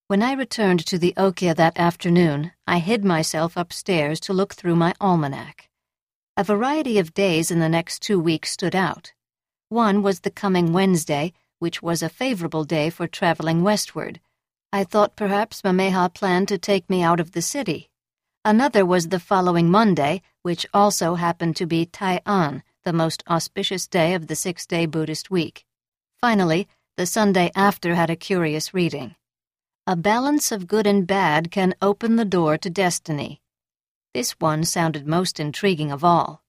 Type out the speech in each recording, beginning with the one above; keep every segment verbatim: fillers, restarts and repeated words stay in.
When I returned to the Okya that afternoon, I hid myself upstairs to look through my almanac. A variety of days in the next two weeks stood out. One was the coming Wednesday, which was a favorable day for traveling westward. I thought perhaps Mameha planned to take me out of the city. Another was the following Monday, which also happened to be Tai-an, the most auspicious day of the six-day Buddhist week. Finally, the Sunday after had a curious reading. A balance of good and bad can open the door to destiny. This one sounded most intriguing of all.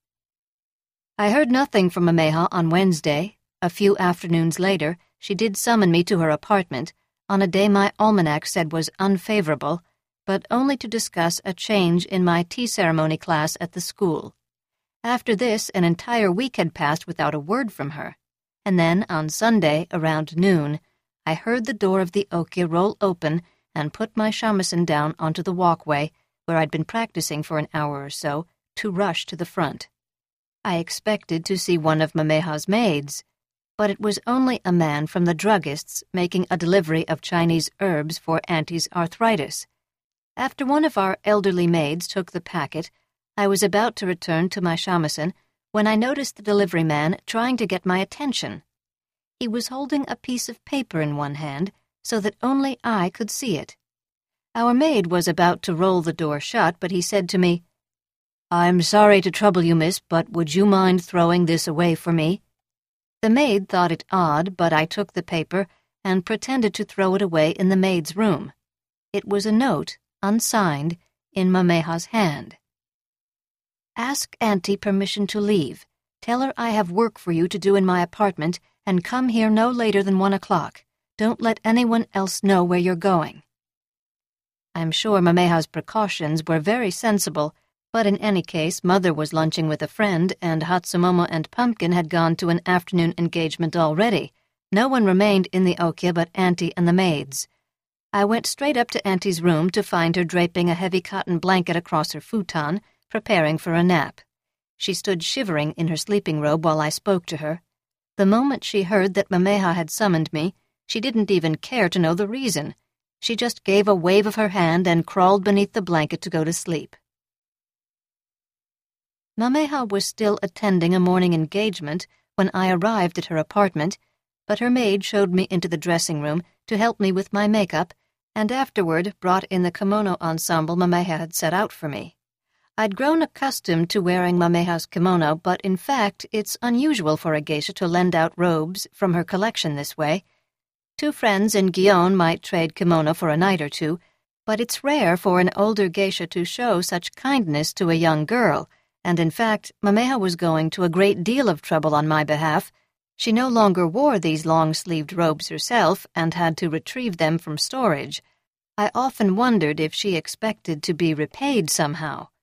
I heard nothing from Mameha on Wednesday. A few afternoons later, she did summon me to her apartment, on a day my almanac said was unfavorable, but only to discuss a change in my tea ceremony class at the school. After this, an entire week had passed without a word from her, and then, on Sunday, around noon, I heard the door of the Okya roll open and put my shamisen down onto the walkway, where I'd been practicing for an hour or so, to rush to the front. I expected to see one of Mameha's maids, but it was only a man from the druggist's making a delivery of Chinese herbs for Auntie's arthritis. After one of our elderly maids took the packet, I was about to return to my shamisen when I noticed the delivery man trying to get my attention. He was holding a piece of paper in one hand so that only I could see it. Our maid was about to roll the door shut, but he said to me, "I'm sorry to trouble you, miss, but would you mind throwing this away for me?" The maid thought it odd, but I took the paper and pretended to throw it away in the maid's room. It was a note, unsigned, in Mameha's hand. "Ask Auntie permission to leave. Tell her I have work for you to do in my apartment and come here no later than one o'clock. Don't let anyone else know where you're going." I'm sure Mameha's precautions were very sensible, but in any case, Mother was lunching with a friend, and Hatsumomo and Pumpkin had gone to an afternoon engagement already. No one remained in the Okya but Auntie and the maids. I went straight up to Auntie's room to find her draping a heavy cotton blanket across her futon, preparing for a nap. She stood shivering in her sleeping robe while I spoke to her. The moment she heard that Mameha had summoned me, she didn't even care to know the reason. She just gave a wave of her hand and crawled beneath the blanket to go to sleep. Mameha was still attending a morning engagement when I arrived at her apartment, but her maid showed me into the dressing room to help me with my makeup, and afterward brought in the kimono ensemble Mameha had set out for me. I'd grown accustomed to wearing Mameha's kimono, but in fact it's unusual for a geisha to lend out robes from her collection this way. Two friends in Gion might trade kimono for a night or two, but it's rare for an older geisha to show such kindness to a young girl, and in fact, Mameha was going to a great deal of trouble on my behalf. She no longer wore these long-sleeved robes herself and had to retrieve them from storage. I often wondered if she expected to be repaid somehow.